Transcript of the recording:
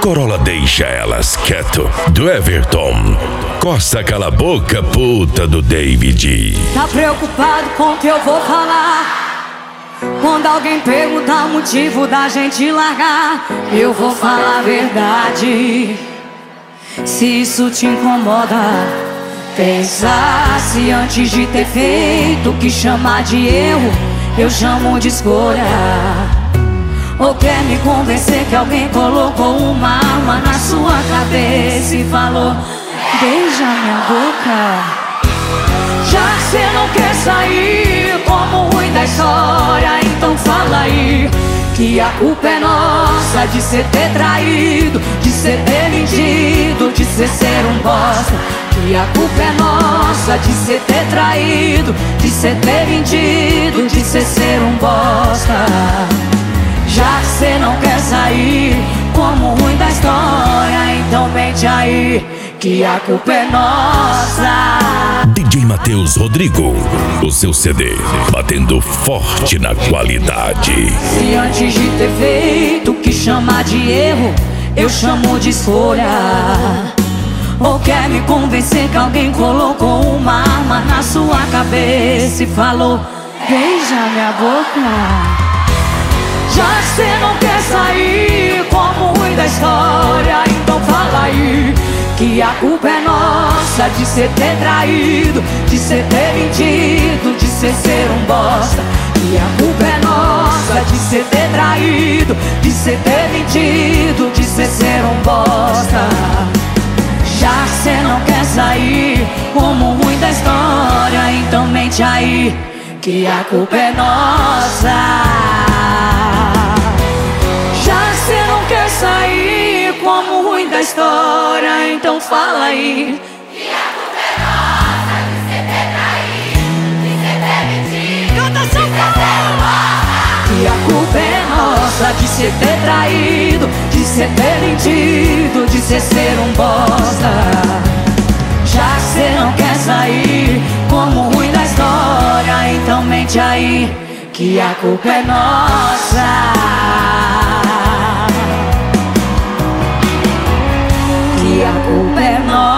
Corolla deixa elas quieto, do Everton. Costa cala a boca, puta, do David. Tá preocupado com o que eu vou falar? Quando alguém perguntar o motivo da gente largar, eu vou falar a verdade. Se isso te incomoda, pensasse antes de ter feito o que chamar de erro, eu chamo de escolha. Ou quer me convencer que alguém colocou uma arma na sua cabeça e falou: beija minha boca. Já que cê não quer sair como o ruim da história, então fala aí que a culpa é nossa de cê ter traído, de cê ter mentido, de cê ser um bosta. Que a culpa é nossa de cê ter traído, de cê ter mentido, de cê ser um bosta. Já que cê não quer sair como o ruim da história, então mente aí que a culpa é nossa. DJ Matheus Rodrigo, o seu CD batendo forte na qualidade. Se antes de ter feito o que chamar de erro, eu chamo de escolha. Ou quer me convencer que alguém colocou uma arma na sua cabeça e falou: beija minha boca. Já que cê não quer sair como o ruim da história, então fala aí que a culpa é nossa de cê ter traído, de cê ter mentido, de cê ser um bosta. E a culpa é nossa de cê ter traído, de cê ter mentido, de cê ser um bosta. Já que cê não quer sair como o ruim da história, então mente aí que a culpa é nossa. Cê não quer sair como o ruim da história, então fala aí que a culpa é nossa de cê ter traído, de cê ter mentido, Canta, de cê ser um bosta. que a culpa é nossa de cê ter traído, de cê ter mentido, de cê ser um bosta. Já que cê não quer sair como o ruim da história, então mente aí que a culpa é nossa. Que a culpa é nossa.